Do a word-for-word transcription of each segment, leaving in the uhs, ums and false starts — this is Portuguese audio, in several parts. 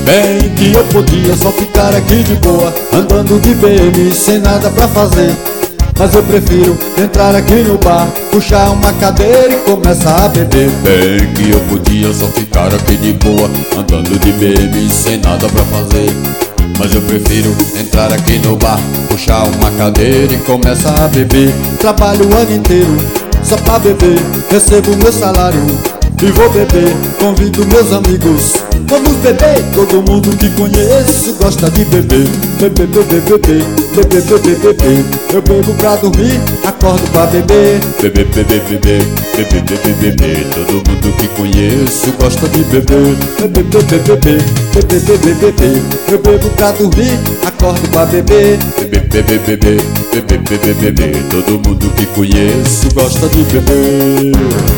Bem que eu podia só ficar aqui de boa, andando de B M sem nada pra fazer. Mas eu prefiro entrar aqui no bar, puxar uma cadeira e começar a beber. Bem que eu podia só ficar aqui de boa, andando de B M sem nada pra fazer. Mas eu prefiro entrar aqui no bar, puxar uma cadeira e começar a beber. Trabalho o ano inteiro só pra beber, recebo meu salário e vou beber. Convido meus amigos, vamos beber. Todo mundo que conheço gosta de beber. Beber, beber, beber, beber, beber, beber. Eu bebo pra dormir, acordo pra beber. Beber, beber, beber, beber, beber, beber. Todo mundo que conheço gosta de beber. Beber, beber, beber, beber, beber, beber. Eu bebo pra dormir, acordo pra beber. Beber, beber, beber, beber, beber, beber. Todo mundo que conheço gosta de beber.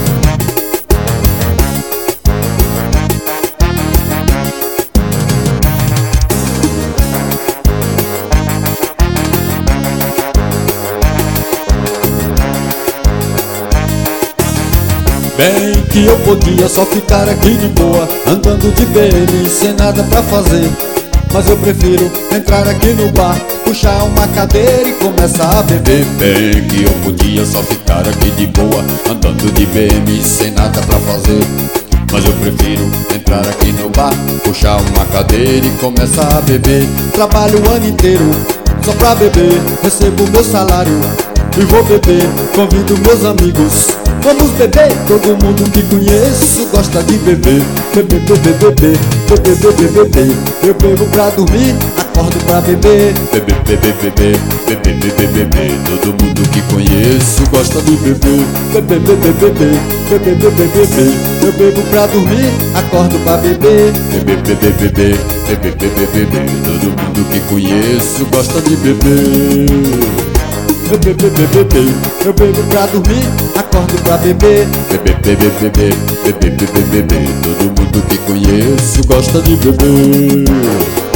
Bem que eu podia só ficar aqui de boa, andando de B M sem nada pra fazer. Mas eu prefiro entrar aqui no bar, puxar uma cadeira e começar a beber. Bem que eu podia só ficar aqui de boa, andando de B M sem nada pra fazer. Mas eu prefiro entrar aqui no bar, puxar uma cadeira e começar a beber. Trabalho o ano inteiro só pra beber, recebo meu salário e vou beber. Convido meus amigos, vamos beber. Todo mundo que conheço gosta de beber. Beber, beber, beber, beber, beber, beber. Eu bebo pra dormir, acordo pra beber. Beber, beber, beber, beber, beber, beber. Todo mundo que conheço gosta de beber. Beber, beber, beber, beber, beber, beber. Eu bebo pra dormir, acordo pra beber. Beber, beber, beber, beber, beber, beber. Todo mundo que conheço gosta de beber. Beber, beber, beber. Eu bebo pra dormir, acordo pra beber. Beber, beber, beber, beber, beber, beber. Todo mundo que conheço gosta de beber.